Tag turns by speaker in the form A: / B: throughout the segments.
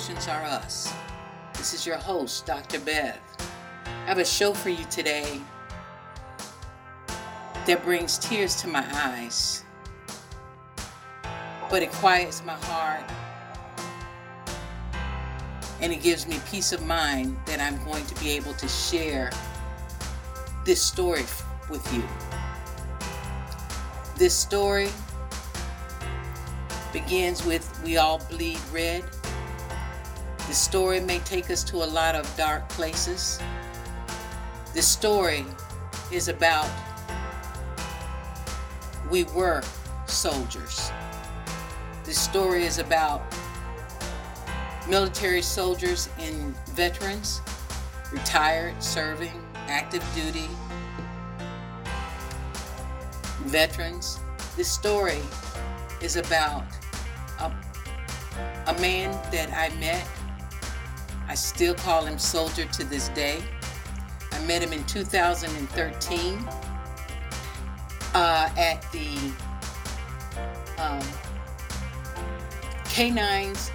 A: Emotions Are Us. This is your host, Dr. Bev. I have a show for you today that brings tears to my eyes, but it quiets my heart and it gives me peace of mind that I'm going to be able to share this story with you. This story begins with "We all bleed red." This story may take us to a lot of dark places. This story is about we were soldiers. This story is about military soldiers and veterans, retired, serving, active duty, veterans. This story is about a man that I met. I still call him Soldier to this day. I met him in 2013 at the Canines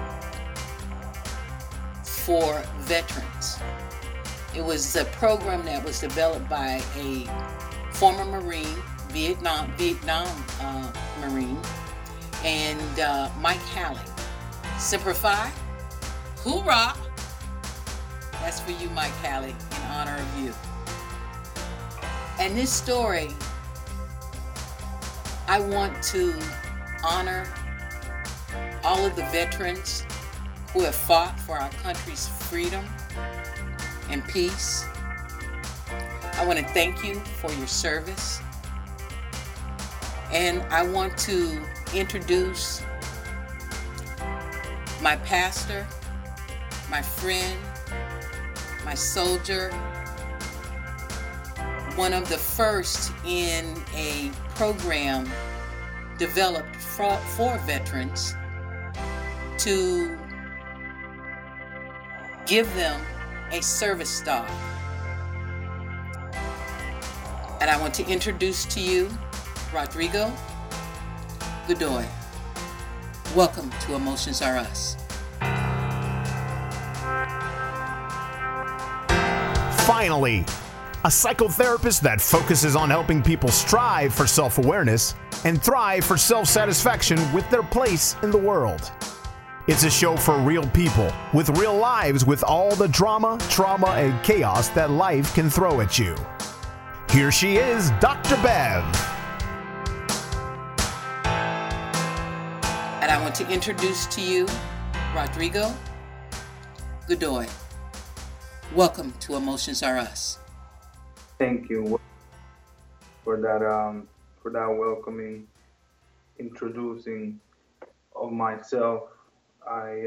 A: for Veterans. It was a program that was developed by a former Marine, Vietnam Marine, and Mike Halley. Semper Fi, hoorah! That's for you, Mike Halley, in honor of you. And this story, I want to honor all of the veterans who have fought for our country's freedom and peace. I want to thank you for your service. And I want to introduce my pastor, my friend, my soldier, one of the first in a program developed for veterans to give them a service dog. And I want to introduce to you Rodrigo Godoy. Welcome to Emotions Are Us.
B: Finally, a psychotherapist that focuses on helping people strive for self-awareness and thrive for self-satisfaction with their place in the world. It's a show for real people with real lives, with all the drama, trauma, and chaos that life can throw at you. Here she is, Dr. Bev.
A: And I want to introduce to you Rodrigo Godoy. Welcome to Emotions Are Us.
C: Thank you for that welcoming introducing of myself. I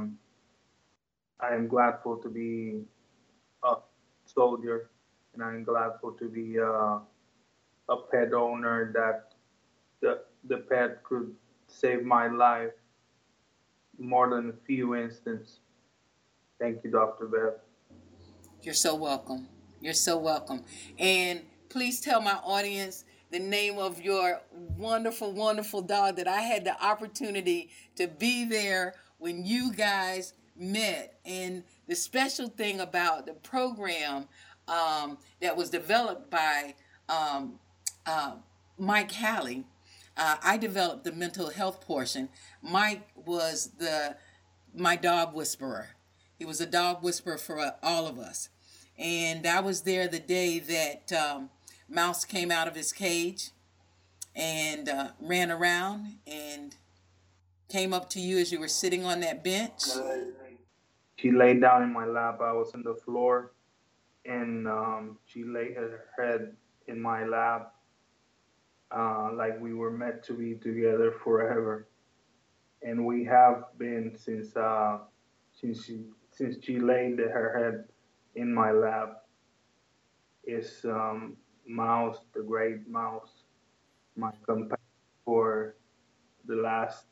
C: am gladful to be a soldier, and I'm gladful to be a pet owner that the pet could save my life more than a few instances. Thank you, Dr. Bev.
A: You're so welcome. You're so welcome. And please tell my audience the name of your wonderful, wonderful dog that I had the opportunity to be there when you guys met. And the special thing about the program that was developed by Mike Halley, I developed the mental health portion. Mike was my dog whisperer. He was a dog whisperer for all of us. And I was there the day that Mouse came out of his cage and ran around and came up to you as you were sitting on that bench.
C: She laid down in my lap. I was on the floor, and she laid her head in my lap like we were meant to be together forever. And we have been since she laid her head in my lap. Is Mouse, the great Mouse, my companion for the last,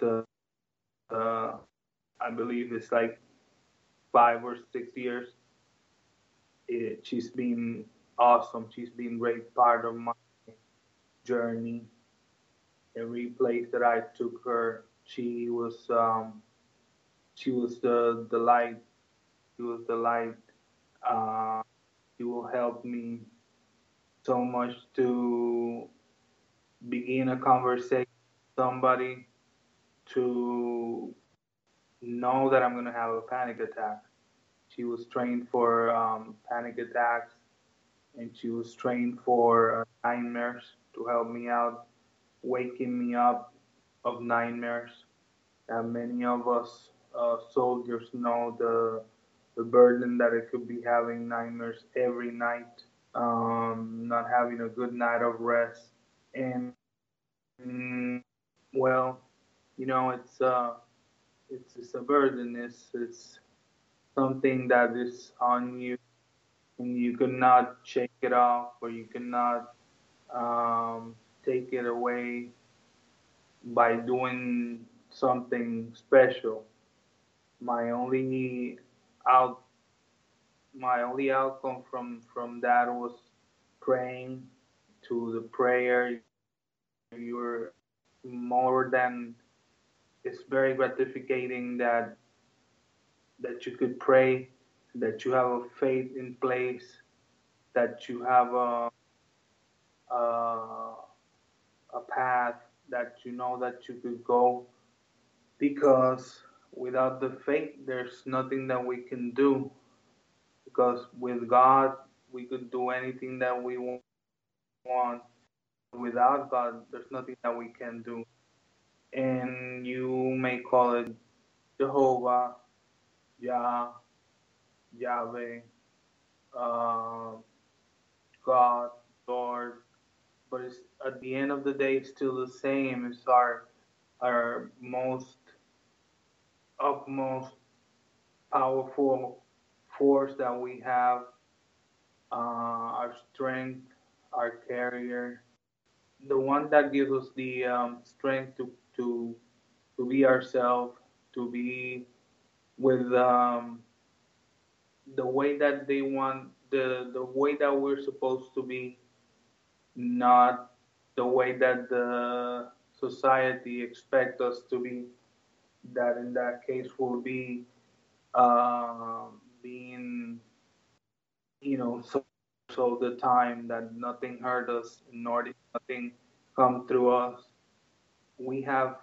C: I believe it's like 5 or 6 years. She's been awesome. She's been a great part of my journey. Every place that I took her, she was She was the light. She was the light. Uh, she will help me so much to begin a conversation with somebody, to know that I'm going to have a panic attack. She was trained for panic attacks, and she was trained for nightmares to help me out, waking me up of nightmares. And many of us soldiers know the burden that it could be having nightmares every night, not having a good night of rest, and mm, well, it's a burden. It's something that is on you, and you cannot shake it off, or you cannot take it away by doing something special. My only out my only outcome from that was praying to the prayer. You're more than it's very gratificating that you could pray, that you have a faith in place, that you have a, a path that you know that you could go, because without the faith there's nothing that we can do, because with God we could do anything that we want. Without God there's nothing that we can do. And you may call it Jehovah, Yah, Yahweh, uh, God, Lord, but it's, at the end of the day, it's still the same. It's our most upmost powerful force that we have, our strength, our carrier, the one that gives us the strength to be ourselves, to be with the way that they want, the way that we're supposed to be, not the way that the society expect us to be. That in that case will be uh, being, so the time that nothing hurt us, nor did nothing come through us. We have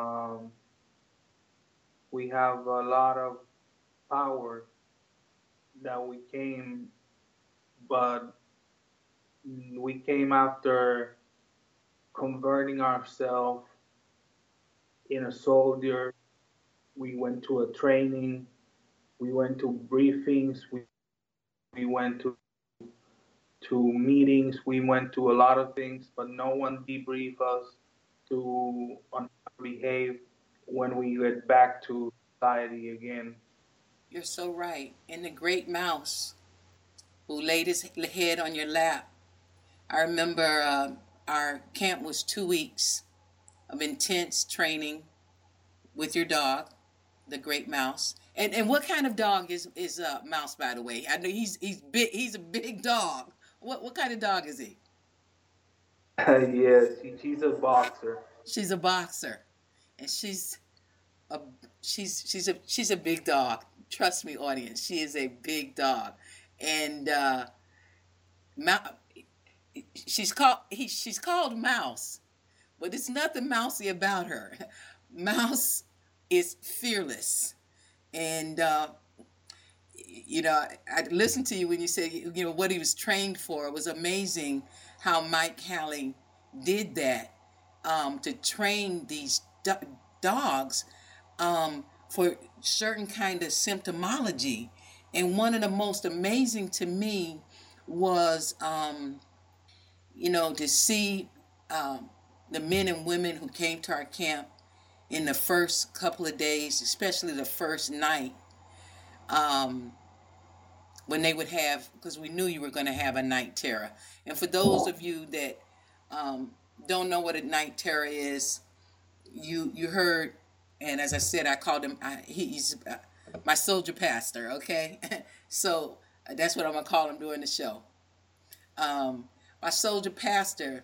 C: we have a lot of power that we came, but we came after converting ourselves in a soldier. We went to a training, we went to briefings, we went to meetings, we went to a lot of things, but no one debriefed us on how to behave when we get back to society again.
A: You're so right. And the great mouse who laid his head on your lap. I remember our camp was 2 weeks of intense training with your dog, the great mouse. And what kind of dog is Mouse, by the way? I know he's big. He's a big dog. What kind of dog is he?
C: Yes, she's a boxer.
A: She's a boxer, and a she's a big dog. Trust me, audience. She is a big dog, and she's called Mouse, but it's nothing mousy about her. Mouse is fearless, and I listened to you when you said what he was trained for. It was amazing how Mike Halley did that, to train these dogs for certain kind of symptomology. And one of the most amazing to me was to see the men and women who came to our camp in the first couple of days, especially the first night, when they would have, because we knew you were going to have a night terror. And for those of you that don't know what a night terror is, you heard, and as I said, I called him, he's my soldier pastor, okay? So that's what I'm going to call him during the show. My soldier pastor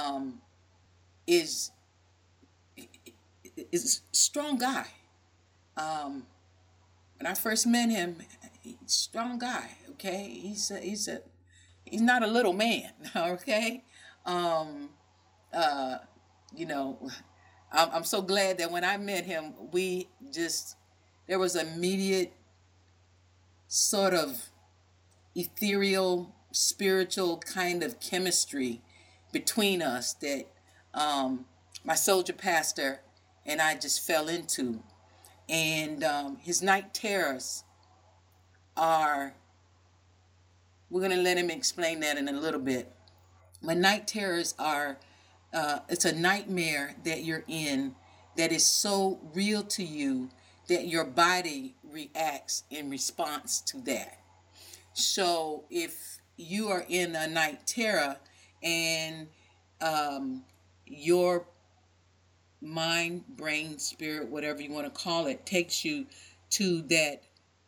A: is a strong guy. When I first met him, he's a strong guy. Okay, he's not a little man. Okay, um, uh, you know, I'm so glad that when I met him, there was immediate sort of ethereal, spiritual kind of chemistry between us that my soldier pastor and I just fell into. And his night terrors are, we're going to let him explain that in a little bit. My night terrors are, it's a nightmare that you're in that is so real to you that your body reacts in response to that. So if you are in a night terror and your mind, brain, spirit, whatever you want to call it, takes you to that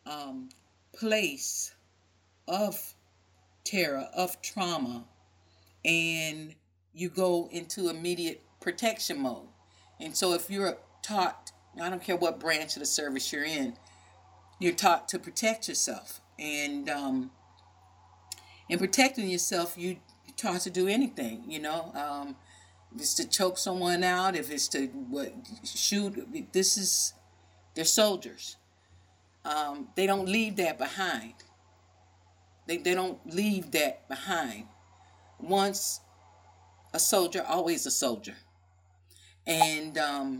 A: place of terror, of trauma, and you go into immediate protection mode. And so if you're taught, I don't care what branch of the service you're in, you're taught to protect yourself. And in protecting yourself, you're taught to do anything, if it's to choke someone out, if it's to shoot, they're soldiers. They don't leave that behind. They don't leave that behind. Once a soldier, always a soldier. And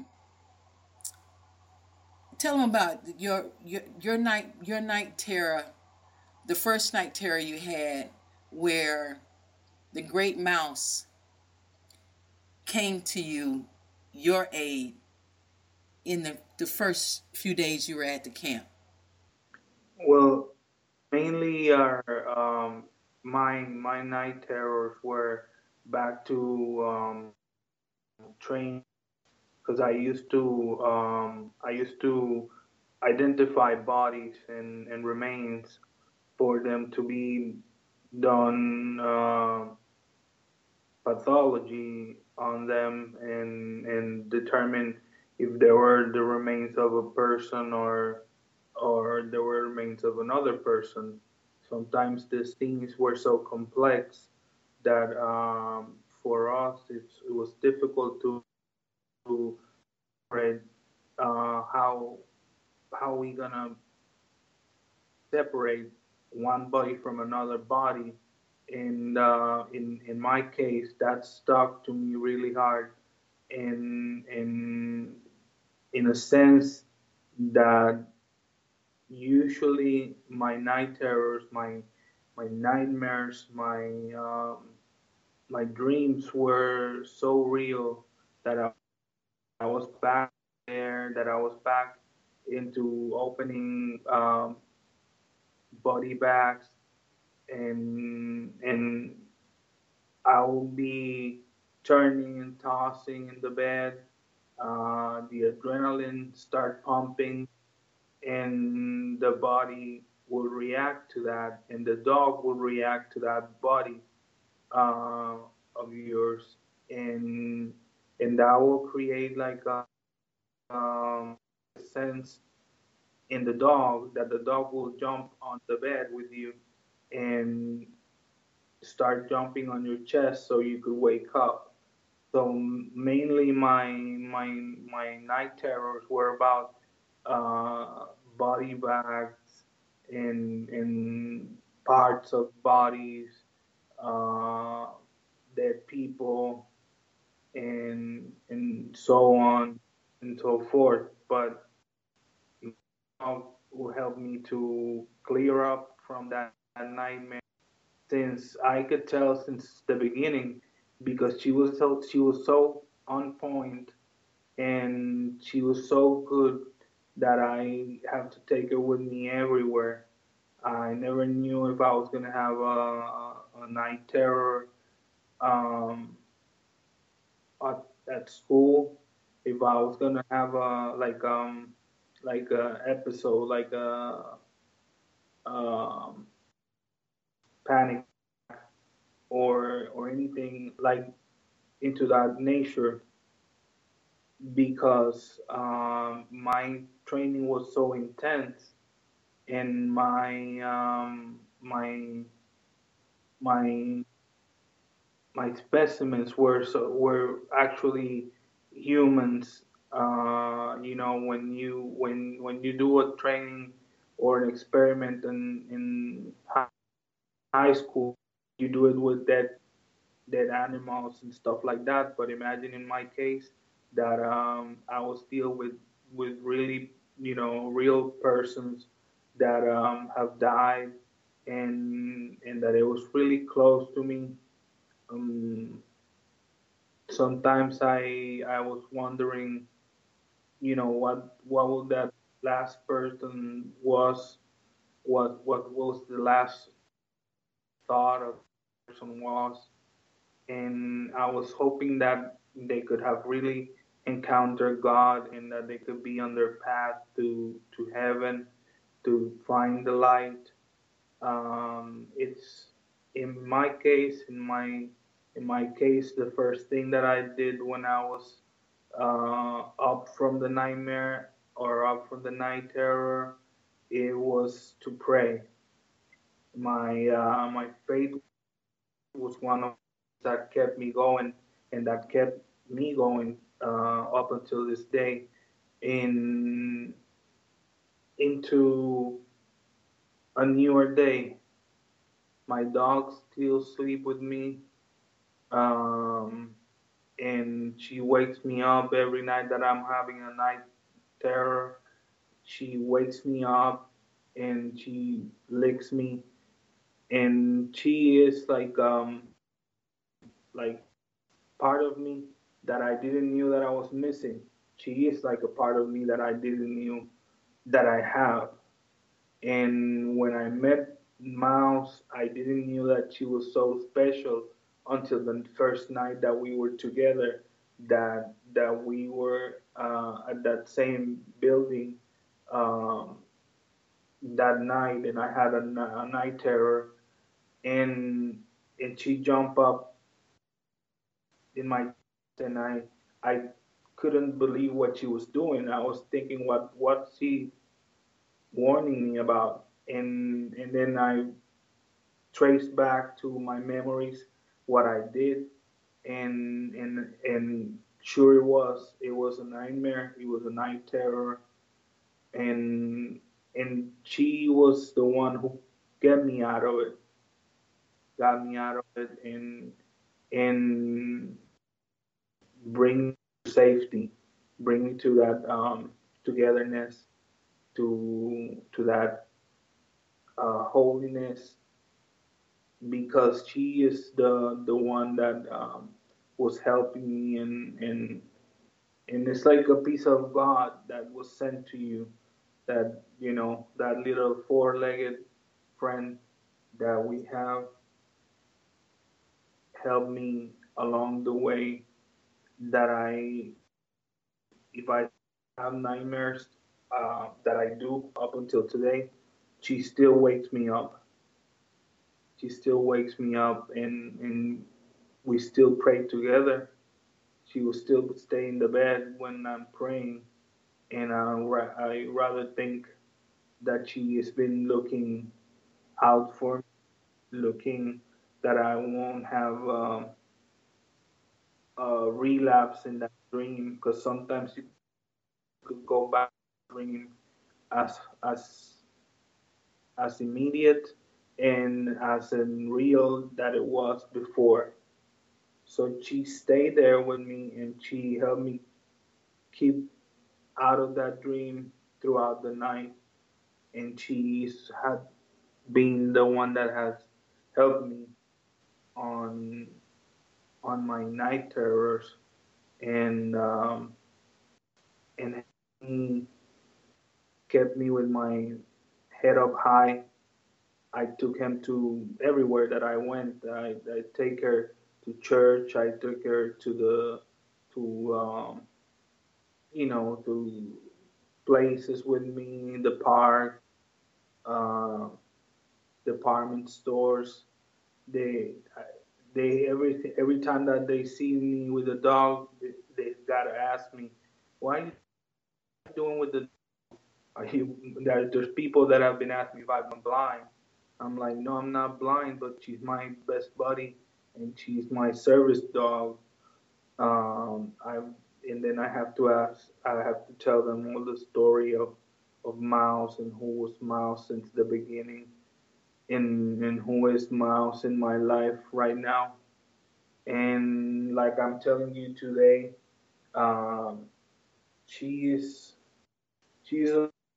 A: tell them about your night terror, the first night terror you had, where the great mouse came to your aid in the first few days you were at the camp.
C: Well, mainly our my night terrors were back to train, because I used to identify bodies and remains for them to be done pathology on them, and determine if there were the remains of a person, or there were remains of another person. Sometimes these things were so complex that for us it was difficult to separate how we gonna separate one body from another body. And in my case, that stuck to me really hard, in a sense that usually my night terrors, my nightmares, my dreams were so real that I was back there, that I was back into opening body bags, and I'll be turning and tossing in the bed. The adrenaline start pumping, and the body will react to that, and the dog will react to that body uh, of yours, and that will create like a sense in the dog that the dog will jump on the bed with you and start jumping on your chest so you could wake up. So mainly my night terrors were about uh, body bags and parts of bodies, uh, dead people, and so on and so forth. But will help me to clear up from that nightmare, since I could tell since the beginning, because she was so on point, and she was so good that I have to take her with me everywhere. I never knew if I was gonna have a night terror um, at school, if I was gonna have a like a episode, like a um, panic, or anything like into that nature. because my training was so intense, and my my specimens were actually humans. When you do a training or an experiment in high school, you do it with dead animals and stuff like that. But imagine in my case that I was deal with really real persons that have died, and that it was really close to me. Um, Sometimes I was wondering, what would that last person what was the last thought of the person was, and I was hoping that they could have really encountered God, and that they could be on their path to heaven, to find the light. It's in my case, the first thing that I did when I was up from the nightmare or up from the night terror, it was to pray. My faith was one of that kept me going, and that kept me going up until this day. In into a newer day, my dogs still sleep with me, um, and she wakes me up every night that I'm having a night terror. She wakes me up and she licks me, and she is like part of me that I didn't knew that I was missing. She is like a part of me that I didn't knew that I have. And when I met Mouse, I didn't knew that she was so special until the first night that we were together. That we were at that same building um, that night, and I had a night terror, and she jumped up in my, and I couldn't believe what she was doing. I was thinking, what's she warning me about? And then I traced back to my memories what I did, and sure it was a nightmare. It was a night terror, and she was the one who got me out of it, and bring me to safety, bring me to that togetherness, to that holiness, because she is the one that was helping me, and it's like a piece of God that was sent to you, that that little four-legged friend that we have helped me along the way, that if I have nightmares, that I do up until today, she still wakes me up. She still wakes me up, and we still pray together. She will still stay in the bed when I'm praying, and I rather think that she has been looking out for me, looking that I won't have a relapse in that dream, because sometimes you could go back to dream as as as immediate and as real that it was before. So she stayed there with me, and she helped me keep out of that dream throughout the night. And she's had been the one that has helped me on my night terrors, and and he kept me with my head up high. I took him to everywhere that I went. I take her to church. I took her to the to to places with me in the park, uh, department stores. They every time that they see me with a dog, they gotta ask me, Why are you doing with the? Are you? There's people that have been asking me if I'm blind. I'm like, no, I'm not blind, but she's my best buddy, and she's my service dog. I and then I have to tell them all the story of Miles and who was Miles since the beginning, and who is Miles in my life right now. And like I'm telling you today, um, she is she's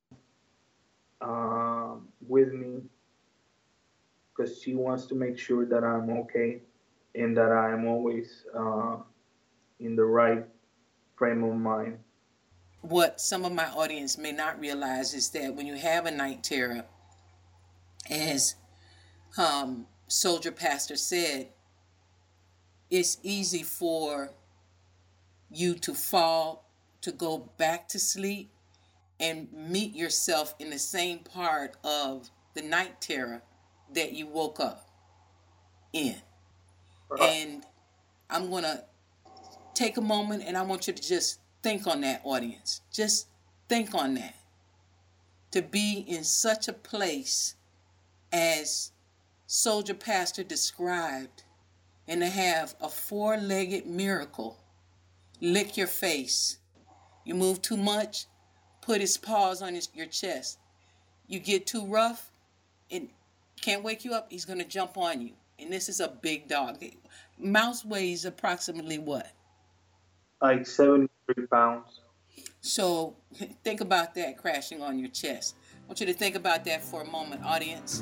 C: with me because she wants to make sure that I'm okay and that I am always in the right frame of mind.
A: What some of my audience may not realize is that when you have a night terror, as Soldier Pastor said, it's easy for you to fall, to go back to sleep, and meet yourself in the same part of the night terror that you woke up in. And I'm going to take a moment and I want you to just think on that, audience. Just think on that. To be in such a place as Soldier Pastor described, and to have a four-legged miracle lick your face. You move too much, put his paws on your chest. You get too rough and can't wake you up, he's going to jump on you. And this is a big dog. Mouse weighs approximately what?
C: Like 73 pounds.
A: So think about that crashing on your chest. I want you to think about that for a moment, audience.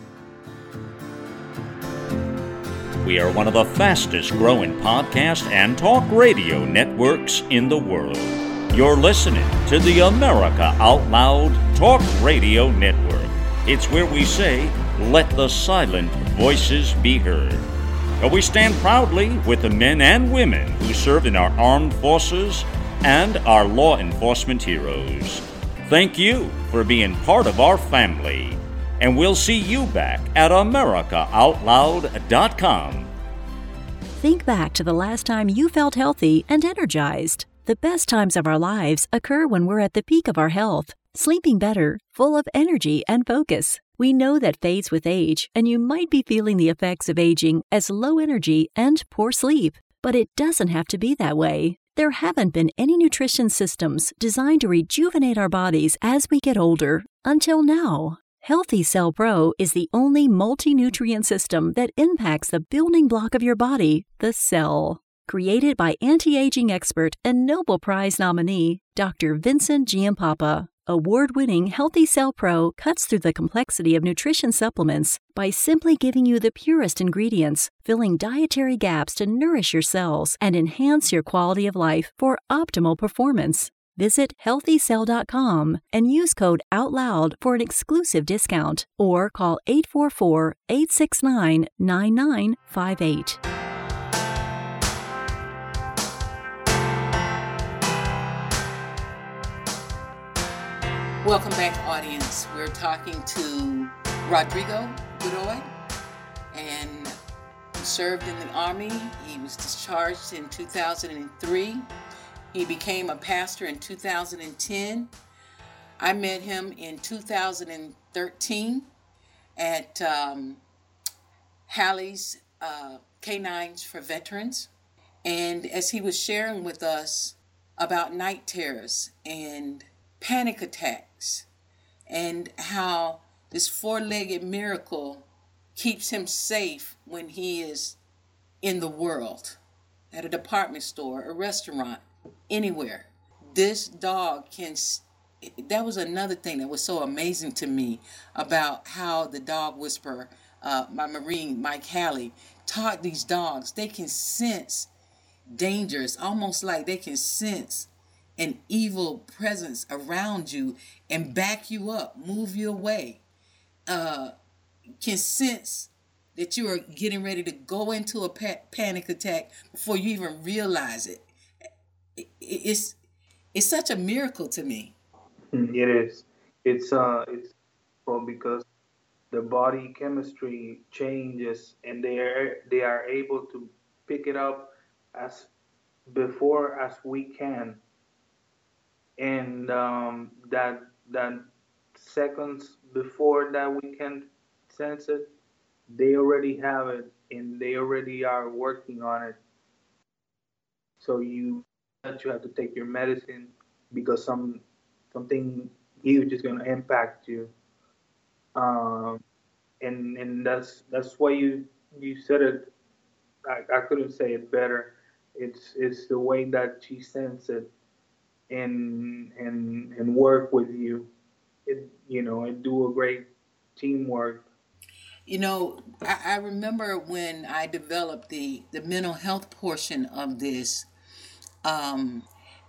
D: We are one of the fastest growing podcast and talk radio networks in the world. You're listening to the America Out Loud Talk Radio Network. It's where we say, let the silent voices be heard. We stand proudly with the men and women who serve in our armed forces and our law enforcement heroes. Thank you for being part of our family. And we'll see you back at AmericaOutloud.com.
E: Think back to the last time you felt healthy and energized. The best times of our lives occur when we're at the peak of our health, sleeping better, full of energy and focus. We know that fades with age, and you might be feeling the effects of aging as low energy and poor sleep. But it doesn't have to be that way. There haven't been any nutrition systems designed to rejuvenate our bodies as we get older until now. Healthy Cell Pro is the only multi-nutrient system that impacts the building block of your body, the cell. Created by anti-aging expert and Nobel Prize nominee, Dr. Vincent Giampapa, award-winning Healthy Cell Pro cuts through the complexity of nutrition supplements by simply giving you the purest ingredients, filling dietary gaps to nourish your cells and enhance your quality of life for optimal performance. Visit healthycell.com and use code OUTLOUD for an exclusive discount, or call 844-869-9958.
A: Welcome back, audience. We're talking to Rodrigo Godoy, and he served in the Army. He was discharged in 2003. He became a pastor in 2010. I met him in 2013 at Hallie's Canines for Veterans. And as he was sharing with us about night terrors and panic attacks and how this four-legged miracle keeps him safe when he is in the world, at a department store, a restaurant, anywhere. This dog that was another thing that was so amazing to me about how the dog whisperer, my Marine, Mike Hallie, taught these dogs. They can sense dangers, almost like they can sense an evil presence around you and back you up, move you away. Can sense that you are getting ready to go into a panic attack before you even realize it. It's such a miracle to me.
C: It is. It's well, because the body chemistry changes, and they are able to pick it up as before as we can. and that seconds before that we can sense it, they already have it and they already are working on it. So you have to take your medicine because something huge is going to impact you. Um, and that's why you said it. I couldn't say it better. It's the way that she sends it and work with you. And do a great teamwork.
A: I remember when I developed the mental health portion of this. Um,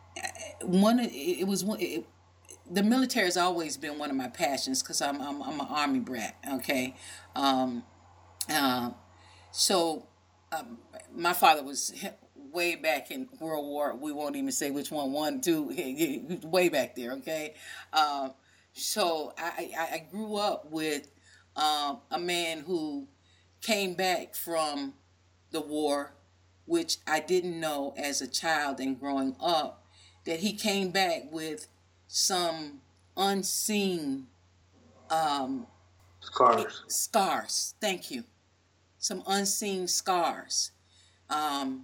A: the military has always been one of my passions because I'm an army brat. Okay, um, uh, so my father was way back in World War. We won't even say which one, two, way back there. Okay, um, so I grew up with a man who came back from the war, which I didn't know as a child and growing up, that he came back with some unseen um,
C: Scars.
A: scars. Thank you. Some unseen scars um,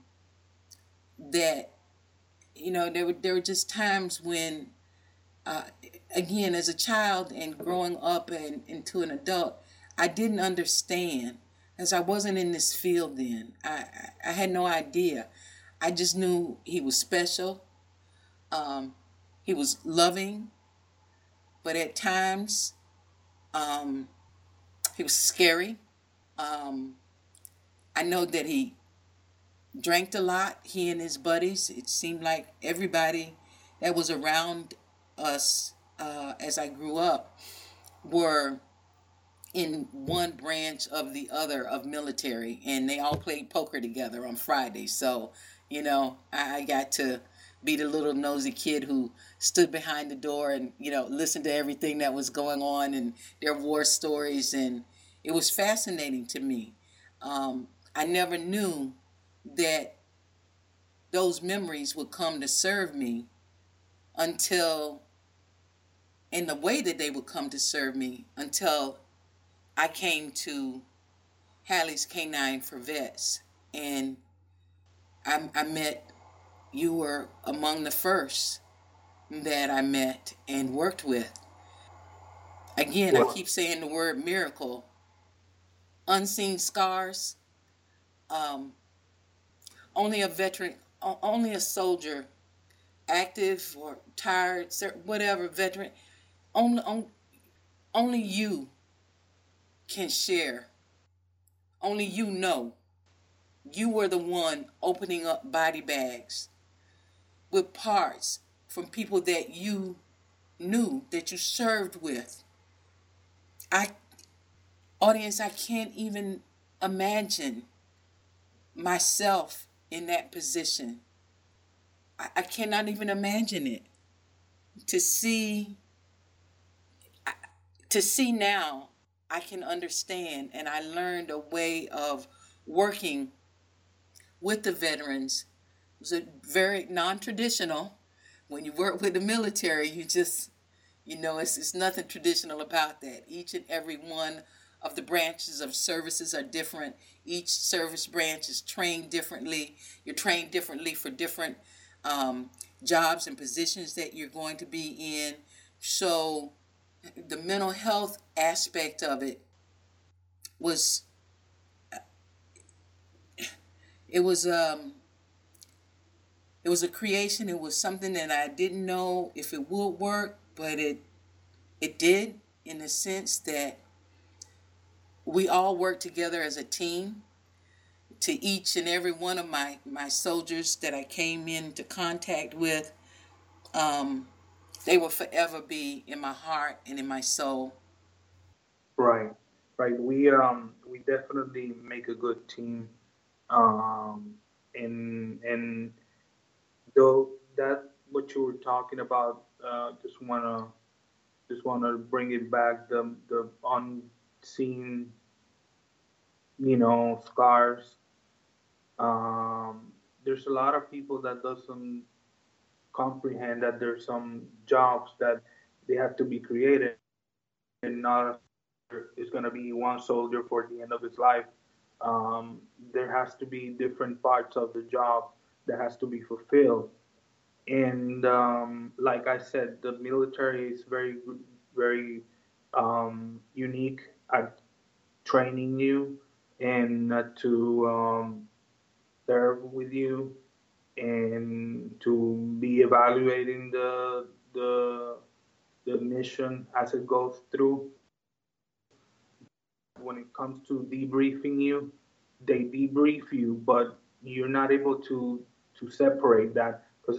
A: that there were just times when, uh, again, as a child and growing up and into an adult, I didn't understand, as I wasn't in this field then. I had no idea. I just knew he was special. Um, he was loving, but at times um, he was scary. Um, I know that he drank a lot, he and his buddies. It seemed like everybody that was around us as I grew up were in one branch of the other of military, and they all played poker together on Friday. So, I got to be the little nosy kid who stood behind the door and, listened to everything that was going on and their war stories. And it was fascinating to me. I never knew that those memories would come to serve me until, in the way that they would come to serve me, until I came to Halley's Canine for Vets. And I met, you were among the first that I met and worked with. Again, I keep saying the word miracle. Unseen scars. Um, only a veteran, only a soldier, active or tired, whatever, veteran, only you can share. Only you know. You were the one opening up body bags with parts from people that you knew, that you served with. Audience, I can't even imagine myself in that position. I cannot even imagine it. To see now, I can understand, and I learned a way of working with the veterans. It was a very non-traditional. When you work with the military, it's nothing traditional about that. Each and every one of the branches of services are different. Each service branch is trained differently. You're trained differently for different jobs and positions that you're going to be in. So the mental health aspect of it was, it was a creation. It was something that I didn't know if it would work, but it did, in the sense that we all worked together as a team. To each and every one of my soldiers that I came into contact with, they will forever be in my heart and in my soul.
C: Right, right. We definitely make a good team. Um, and though that what you were talking about, just wanna bring it back, the unseen, scars. There's a lot of people that doesn't comprehend that there's some jobs that they have to be created, and not is going to be one soldier for the end of his life. There has to be different parts of the job that has to be fulfilled. And like I said, the military is very unique at training you and to serve with you and to be evaluating the mission as it goes through. When it comes to debriefing you, they debrief you, but you're not able to separate that because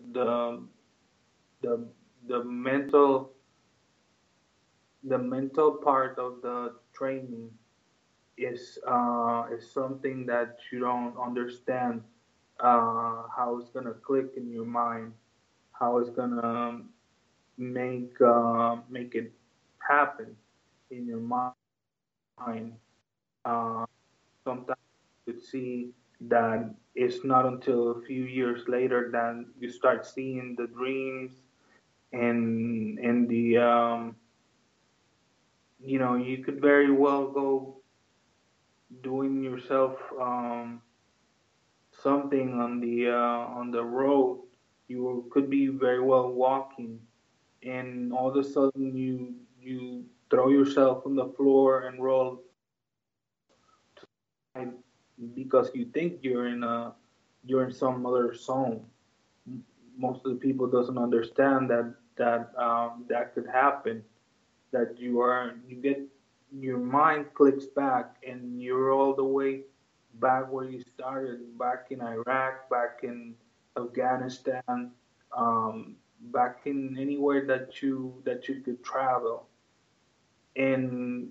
C: the the mental the mental part of the training is something that you don't understand how it's gonna click in your mind, how it's gonna make it happen in your mind. Uh, Sometimes you could see that it's not until a few years later that you start seeing the dreams and the you could very well go doing yourself something on the road. You could be very well walking, and all of a sudden you throw yourself on the floor and roll because you think you're in some other zone. Most of the people doesn't understand that could happen. That you get your mind clicks back and you're all the way back where you started, back in Iraq, back in Afghanistan, back in anywhere that you could travel. And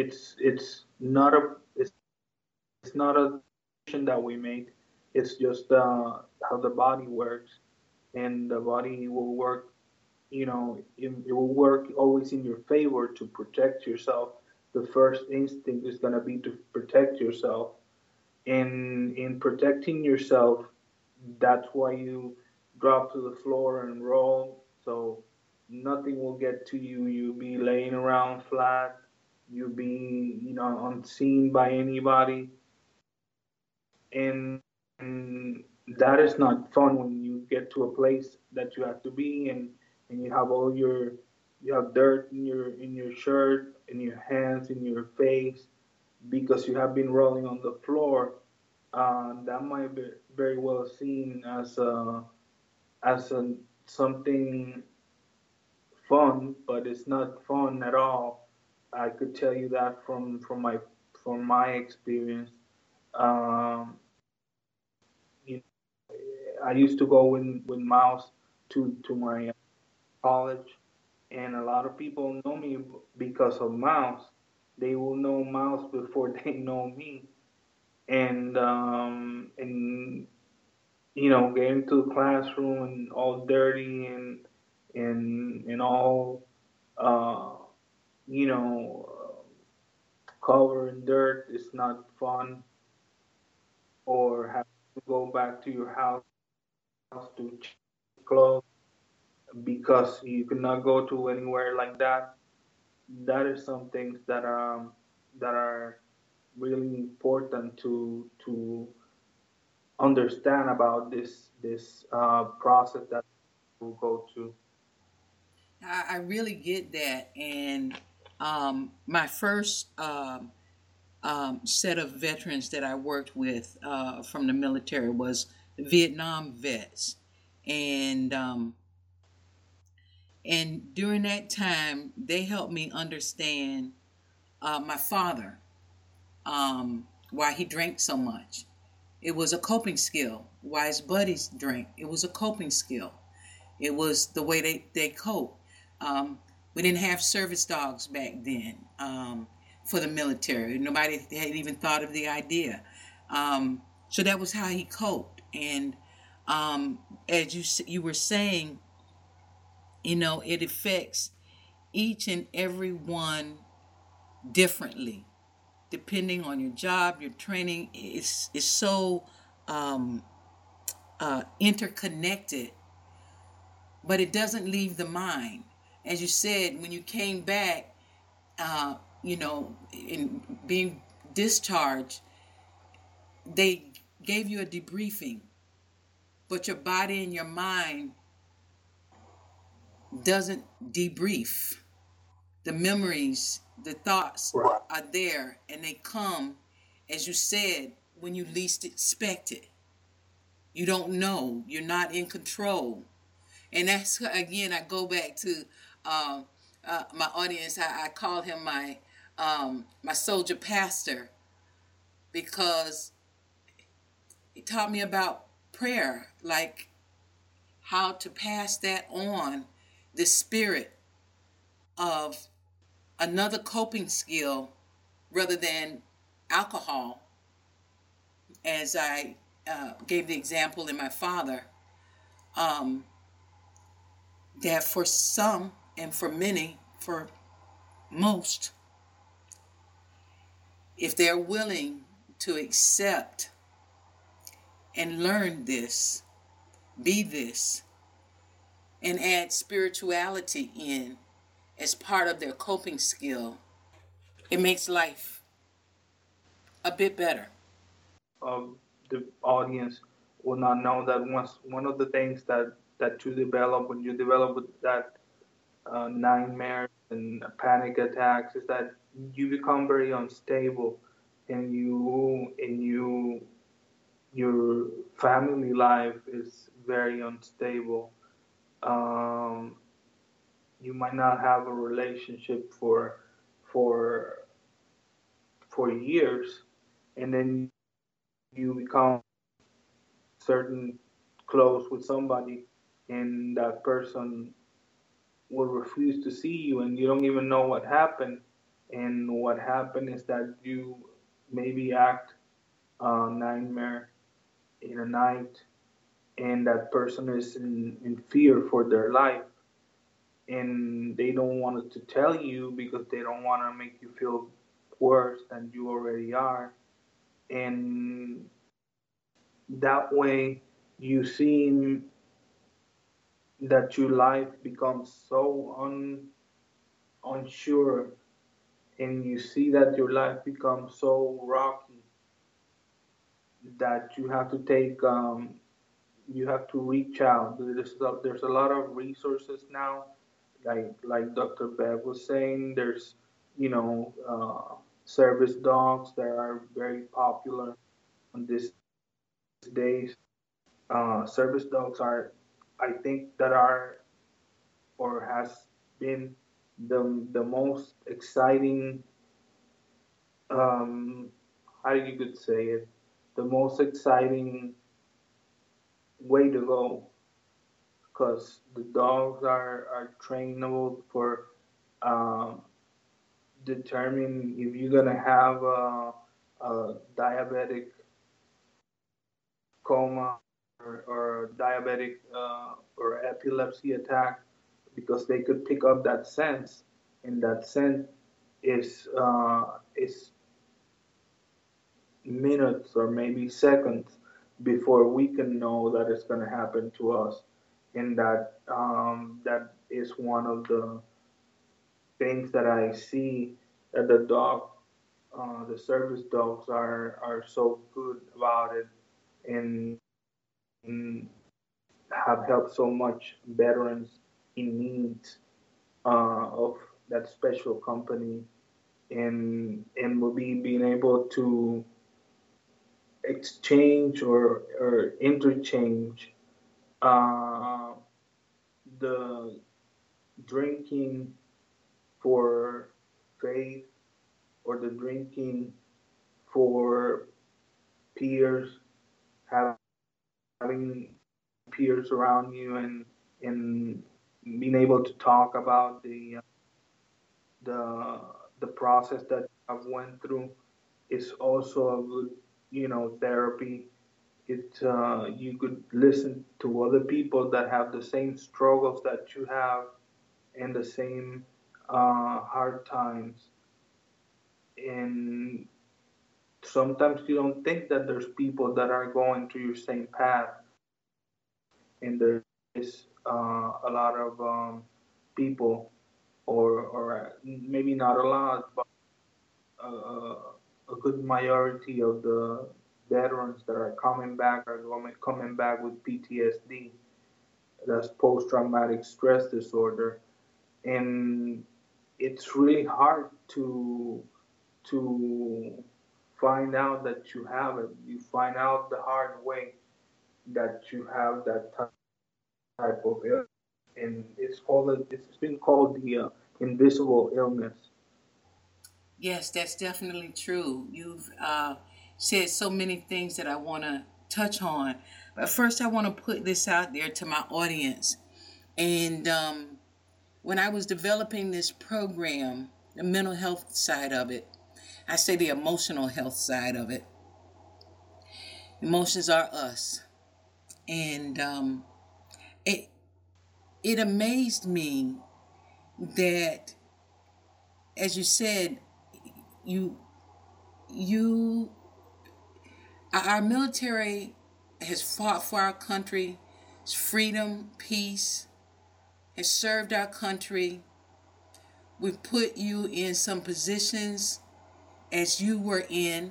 C: it's not a decision that we make. It's just how the body works, and the body will work. It will work always in your favor to protect yourself. The first instinct is going to be to protect yourself. And in protecting yourself, that's why you drop to the floor and roll. So nothing will get to you. You'll be laying around flat. You'll be, unseen by anybody. And that is not fun when you get to a place that you have to be and you have you have dirt in your shirt, in your hands, in your face because you have been rolling on the floor. That might be very well seen as something fun, but it's not fun at all. I could tell you that from my experience. Um, you I used to go with Mouse to my college, and a lot of people know me because of Mouse. They will know Mouse before they know me, and get into the classroom and all dirty and all uh, you know covered in dirt is not fun, or have to go back to your house to change clothes because you cannot go to anywhere like that. That is some things that are really important to understand about this process that we'll go to.
A: I really get that. And my first set of veterans that I worked with from the military was Vietnam vets. And and during that time, they helped me understand my father, why he drank so much. It was a coping skill. Why his buddies drank. It was a coping skill. It was the way they cope. We didn't have service dogs back then for the military. Nobody had even thought of the idea. So that was how he coped. And as you were saying, it affects each and every one differently, depending on your job, your training. It's so interconnected but it doesn't leave the mind. As you said, when you came back, in being discharged, they gave you a debriefing, but your body and your mind doesn't debrief. The memories, the thoughts are there, and they come, as you said, when you least expect it. You don't know. You're not in control. And that's, again, I go back to my audience. I call him my soldier pastor, because he taught me about prayer, like how to pass that on, the spirit of another coping skill rather than alcohol, as I gave the example in my father, that for some, and for many, for most, if they're willing to accept and learn this, be this, and add spirituality in as part of their coping skill, it makes life a bit better.
C: The audience will not know that one of the things that you develop when you develop that nightmares and panic attacks is that you become very unstable, and your family life is very unstable. Um, you might not have a relationship for for years, and then you become certain close with somebody, and that person will refuse to see you, and you don't even know what happened. And what happened is that you maybe act nightmare in a night, and that person is in fear for their life, and they don't want to tell you because they don't want to make you feel worse than you already are. And that way you seem that your life becomes so unsure, and you see that your life becomes so rocky that you have to reach out. There's a lot of resources now, like Dr. Bev was saying. There's service dogs that are very popular on these days. Service dogs are, I think, that are or has been the most exciting, um, how you could say it, the most exciting way to go, because the dogs are trainable for um, determine if you're gonna have a diabetic coma, or diabetic or epilepsy attack, because they could pick up that sense, and that sense is minutes or maybe seconds before we can know that it's going to happen to us. And that is one of the things that I see that the service dogs are so good about it, and, and have helped so much veterans in need of that special company, and will be being able to exchange or interchange uh, the drinking for faith, or the drinking for peers, having peers around you, and being able to talk about the the process that I've went through is also a good therapy. You could listen to other people that have the same struggles that you have, and the same hard times, and sometimes you don't think that there's people that are going through your same path, and a lot of people, or maybe not a lot, but a good majority of the veterans that are coming back are coming back with PTSD. That's post-traumatic stress disorder, and it's really hard to find out that you have it. You find out the hard way that you have that type of illness, and it's been called the invisible illness.
A: Yes, that's definitely true. You've said so many things that I want to touch on. But first, I want to put this out there to my audience. And when I was developing this program, the mental health side of it, I say the emotional health side of it. Emotions are us. And it amazed me that, as you said, our military has fought for our country, freedom, peace, has served our country. We've put you in some positions as you were in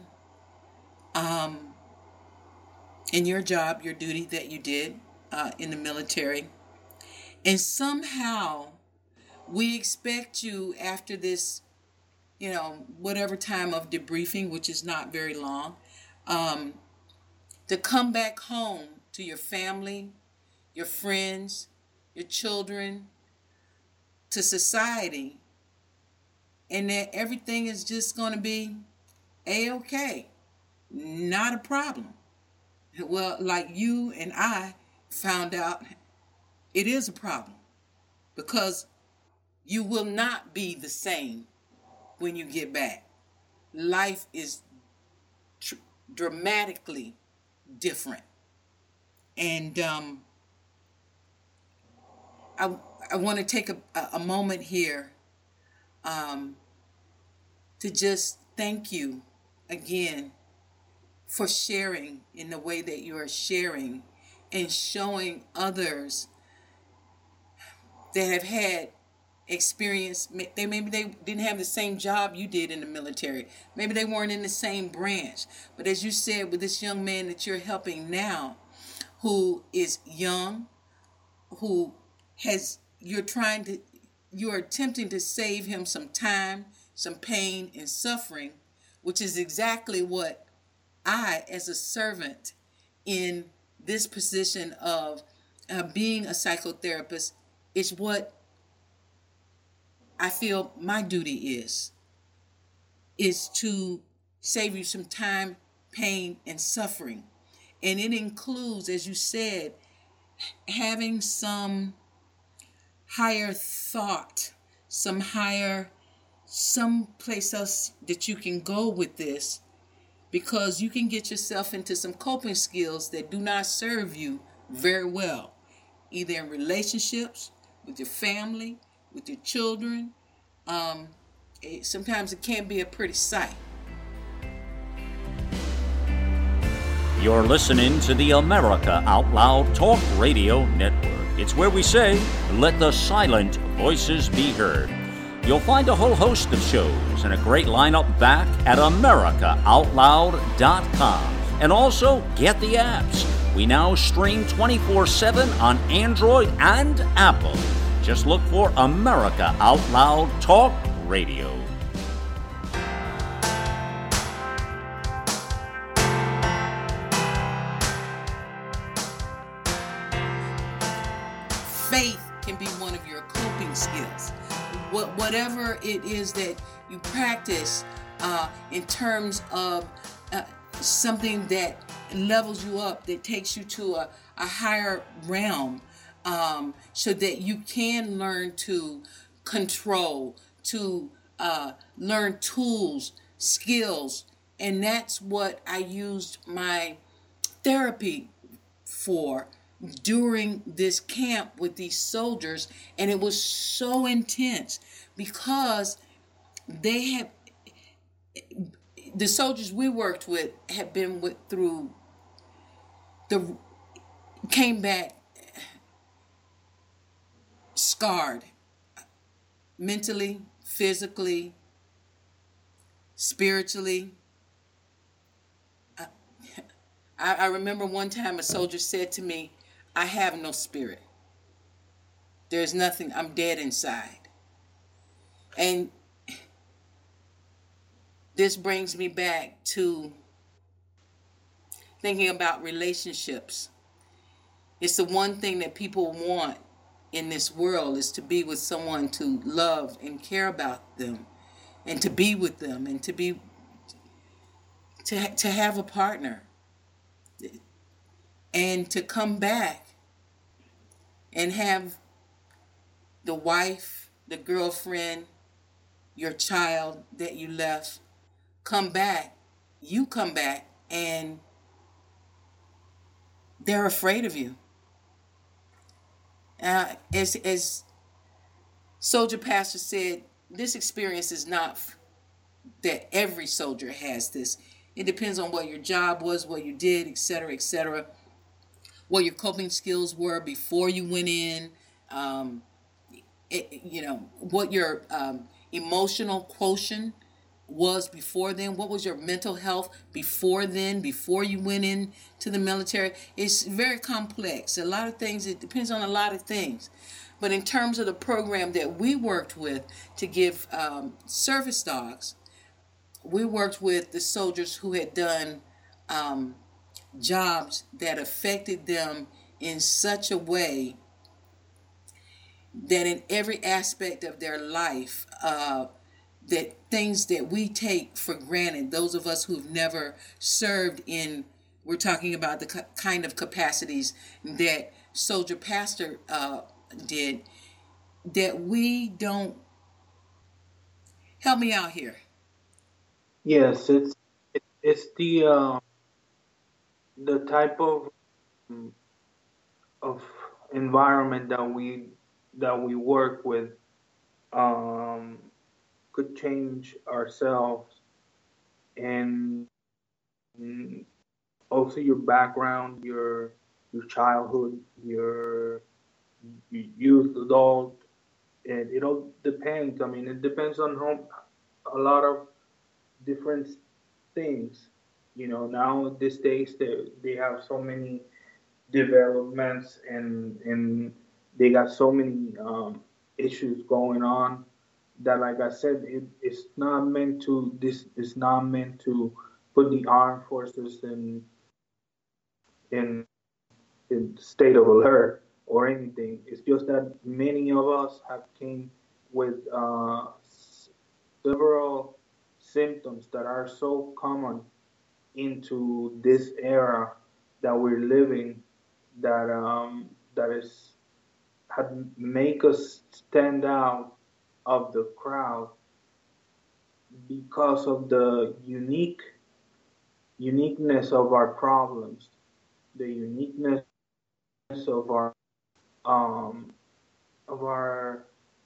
A: your job, your duty that you did in the military. And somehow we expect you, after this, whatever time of debriefing, which is not very long, to come back home to your family, your friends, your children, to society, and that everything is just going to be A-okay, not a problem. Well, like you and I found out, it is a problem, because you will not be the same when you get back. Life is dramatically different. And I want to take a moment here to just thank you again for sharing in the way that you are sharing, and showing others that have had experience. Maybe they didn't have the same job you did in the military. Maybe they weren't in the same branch. But as you said, with this young man that you're helping now, who is young, you're attempting to save him some time, some pain and suffering, which is exactly what I, as a servant in this position of being a psychotherapist, is what I feel my duty is to save you some time, pain, and suffering. And it includes, as you said, having some higher thought, some place else that you can go with this, because you can get yourself into some coping skills that do not serve you very well, either in relationships, with your family, with your children. Sometimes it can be a pretty sight.
D: You're listening to the America Out Loud Talk Radio Network. It's where we say, let the silent voices be heard. You'll find a whole host of shows and a great lineup back at AmericaOutloud.com. And also, get the apps. We now stream 24/7 on Android and Apple. Just look for America Out Loud Talk Radio.
A: Faith can be one of your coping skills. Whatever it is that you practice in terms of something that levels you up, that takes you to a higher realm, so that you can learn to control, to learn tools, skills. And that's what I used my therapy for during this camp with these soldiers. And it was so intense because the soldiers we worked with had been came back scarred mentally, physically, spiritually. I remember one time a soldier said to me, I have no spirit. There's nothing, I'm dead inside. And this brings me back to thinking about relationships. It's the one thing that people want in this world, is to be with someone to love and care about them, and to be with them, and to have a partner, and to come back and have the wife, the girlfriend, your child that you left come back. You come back and they're afraid of you. As Soldier Pastor said, this experience is not that every soldier has this. It depends on what your job was, what you did, etc., etc., what your coping skills were before you went in, what your emotional quotient was before then, what was your mental health before then, before you went in to the military. It's very complex. A lot of things, it depends on a lot of things. But in terms of the program that we worked with to give service dogs, we worked with the soldiers who had done jobs that affected them in such a way that in every aspect of their life, that things that we take for granted, those of us who've never served in, we're talking about the kind of capacities that Soldier Pastor did, that we don't. Help me out here.
C: Yes, it's the type of environment that we work with could change ourselves, and also your background, your childhood, your youth, adult, and it all depends. I mean, it depends on a lot of different things. Now these days they have so many developments, and they got so many issues going on that, like I said, it's not meant to. This is not meant to put the armed forces in state of alert or anything. It's just that many of us have came with several symptoms that are so common into this era that we're living, that is had make us stand out of the crowd because of the uniqueness of our problems, the uniqueness of um, our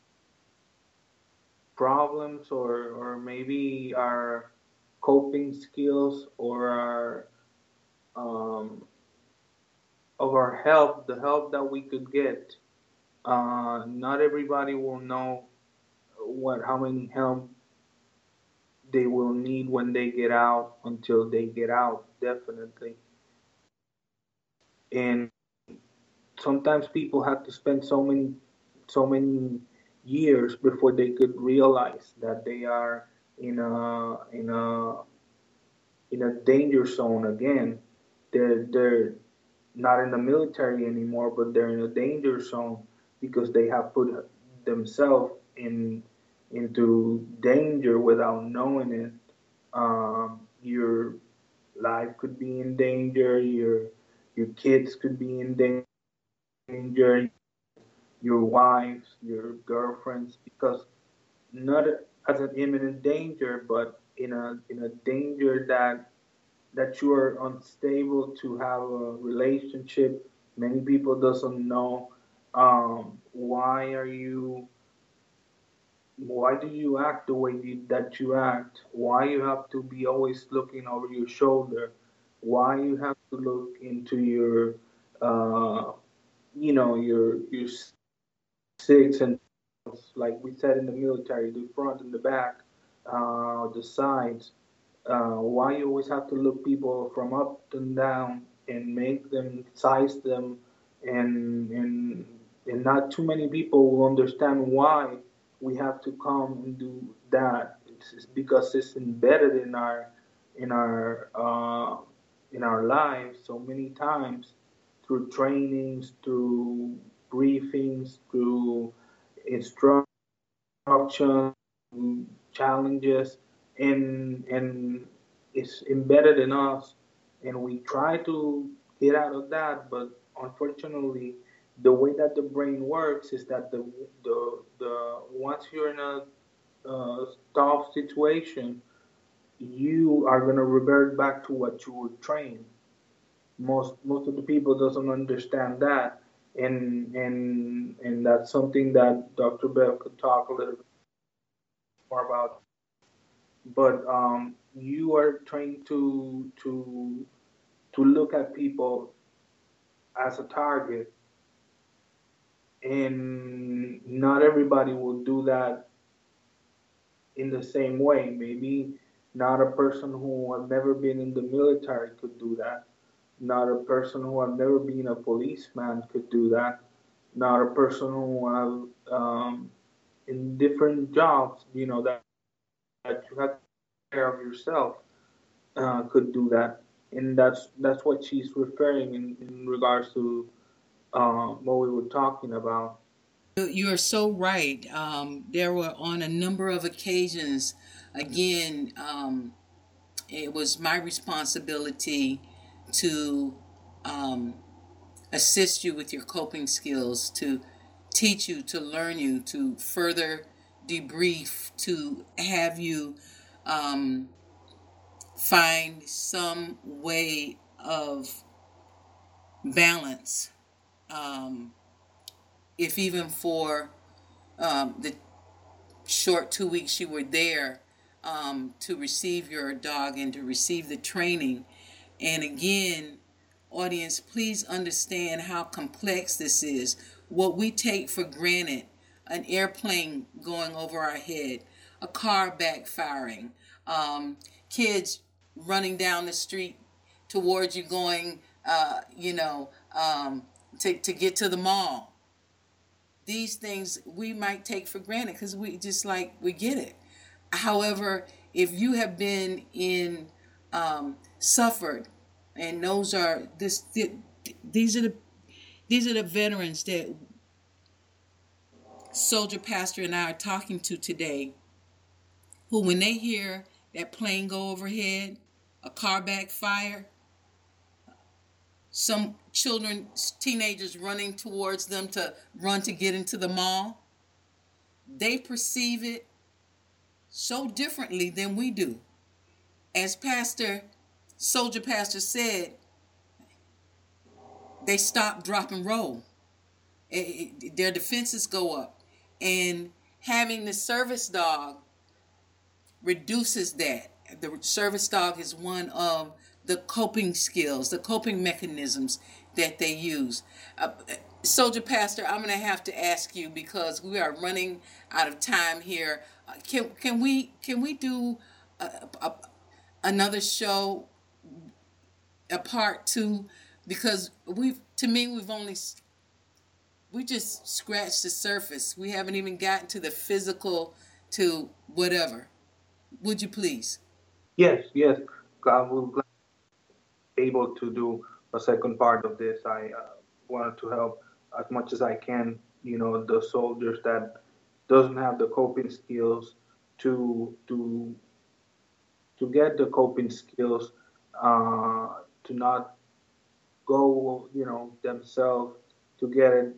C: problems, or maybe our coping skills, or our of our help, the help that we could get. Not everybody will know how many help they will need when they get out, until they get out, definitely. And sometimes people have to spend so many years before they could realize that they are in a danger zone again. They're not in the military anymore, but they're in a danger zone because they have put themselves into danger without knowing it. Your life could be in danger. Your kids could be in danger. Your wives, your girlfriends, because not as an imminent danger, but in a danger that you are unstable to have a relationship. Many people doesn't know, why do you act the way that you act? Why you have to be always looking over your shoulder? Why you have to look into your uh, your six and like we said in the military, the front and the back, the sides. Why you always have to look people from up and down and make them size them, and and not too many people will understand why we have to come and do that. It's because it's embedded in our in our lives so many times through trainings, through briefings, through instruction, challenges, and it's embedded in us, and we try to get out of that, but unfortunately, the way that the brain works is that the once you're in a tough situation, you are gonna revert back to what you were trained. Most of the people doesn't understand that, and that's something that Dr. Bell could talk a little bit more about. But you are trained to look at people as a target, and not everybody will do that in the same way. Maybe not a person who have never been in the military could do that. Not a person who have never been a policeman could do that. Not a person who have in different jobs, that you have to take care of yourself, could do that. And that's what she's referring in regards to what we were talking about.
A: You're so right. There were on a number of occasions, again, it was my responsibility to assist you with your coping skills, to teach you, to learn you, to further debrief, to have you find some way of balance, if even for the short 2 weeks you were there, to receive your dog and to receive the training. And again, audience, please understand how complex this is. What we take for granted, an airplane going over our head, a car backfiring, kids running down the street towards you going, to get to the mall. These things we might take for granted because we get it. However, if you have been suffered, and these are the veterans that Soldier Pastor and I are talking to today, who when they hear that plane go overhead, a car backfire, some children, teenagers running towards them to run to get into the mall, they perceive it so differently than we do. As Soldier Pastor said, they stop, drop, and roll. Their defenses go up. And having the service dog reduces that. The service dog is one of the coping skills, the coping mechanisms that they use. Soldier Pastor, I'm going to have to ask you, because we are running out of time here. Can we do another show, a part 2? Because we just scratched the surface. We haven't even gotten to the physical, to whatever. Would you please?
C: Yes. I will be able to do a second part of this. I wanted to help as much as I can, the soldiers that doesn't have the coping skills to get the coping skills, to not go, themselves to get it.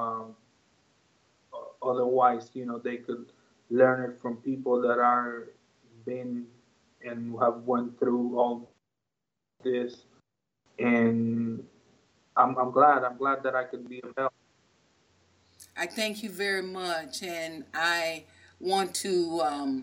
C: Otherwise, they could learn it from people that are been and have went through all this. And I'm glad that I could be of help.
A: I thank you very much, and I want to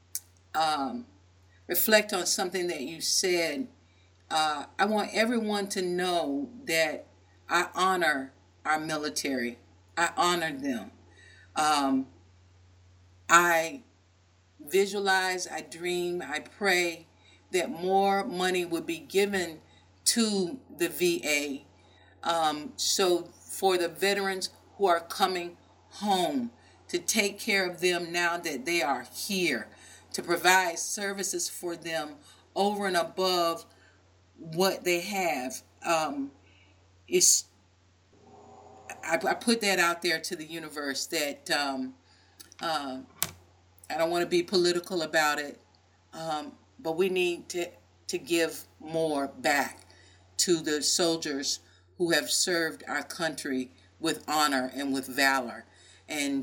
A: reflect on something that you said. I want everyone to know that I honor our military. I honor them. I visualize, I dream, I pray that more money would be given to the VA, so for the veterans who are coming home, to take care of them now that they are here, to provide services for them over and above what they have. I put that out there to the universe that I don't want to be political about it, but we need to give more back to the soldiers who have served our country with honor and with valor. And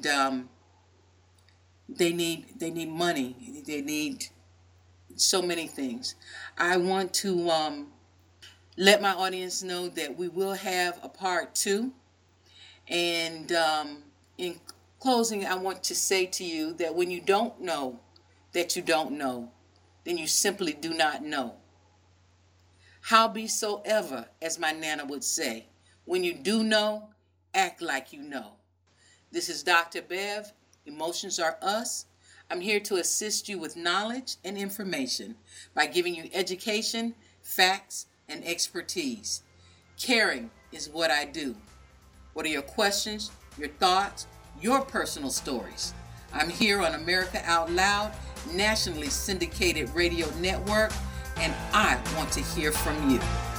A: they need money. They need so many things. I want to let my audience know that we will have a part 2. And in closing, I want to say to you that when you don't know that you don't know, then you simply do not know. Howbesoever, as my Nana would say, when you do know, act like you know. This is Dr. Bev. Emotions Are Us. I'm here to assist you with knowledge and information by giving you education, facts, and expertise. Caring is what I do. What are your questions, your thoughts, your personal stories? I'm here on America Out Loud, nationally syndicated radio network, and I want to hear from you.